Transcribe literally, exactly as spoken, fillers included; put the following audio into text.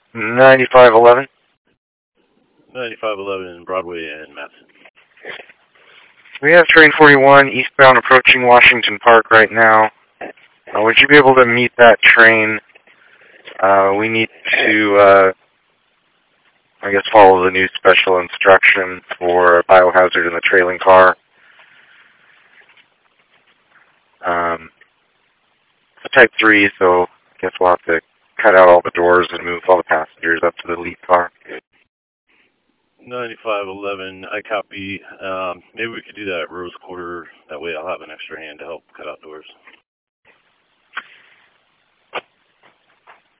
ninety-five eleven. ninety-five eleven Broadway and Madison. We have train forty-one eastbound approaching Washington Park right now. Uh, would you be able to meet that train? Uh, we need to, uh, I guess, follow the new special instruction for biohazard in the trailing car. Um, it's a type three, so I guess we'll have to cut out all the doors and move all the passengers up to the lead car. ninety-five eleven, I copy. Um, maybe we could do that at Rose Quarter. That way I'll have an extra hand to help cut out doors.